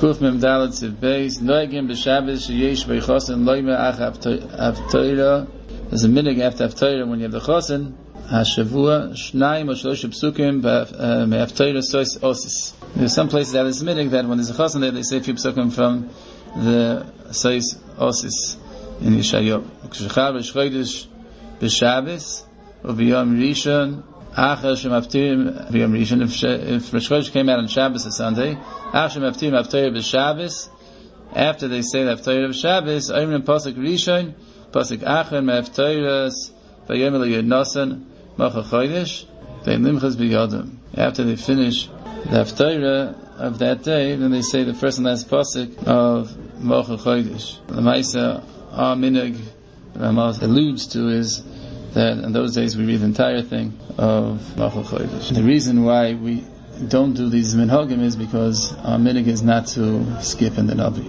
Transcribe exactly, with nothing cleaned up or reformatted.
Kuf Mem Dalet Siv Beis Noegim B'Shabbos Sheyesh B'Chosin Loime Ach Haftorah. There's a minhag after Haftorah when you have the Chosin Hashavua Shnayim or Shlosh Psukim Me'Haftorah Sois Osis. There's some places that is minhag that when there's a Chosin there they say a few psukim from the Sois Osis in Yeshayahu. K'shechar B'Shchodesh B'Shabbos U'B'Yom Rishon Achar Shemaftirim B'Yom Rishon. If Rosh Chodesh came out on Shabbos or Sunday, Achar Shemaftirim Haftorah B'Shabbos. After they say the Haftorah B'Shabbos, Oimrim Pasuk Rishon Pasuk Achar Me'Haftorahs V'Yom L'Yonasan Mocha Chodesh Ve'Limchas B'Yodam. After they finish the Haftorah of that day, then they say the first and last pasuk of Mocha Chodesh. The Maisa our minhag Ramaz alludes to is that in those days we read the entire thing of Mocha Chodesh. The reason why we don't do these minhagim is because our minhag is not to skip in the Navi.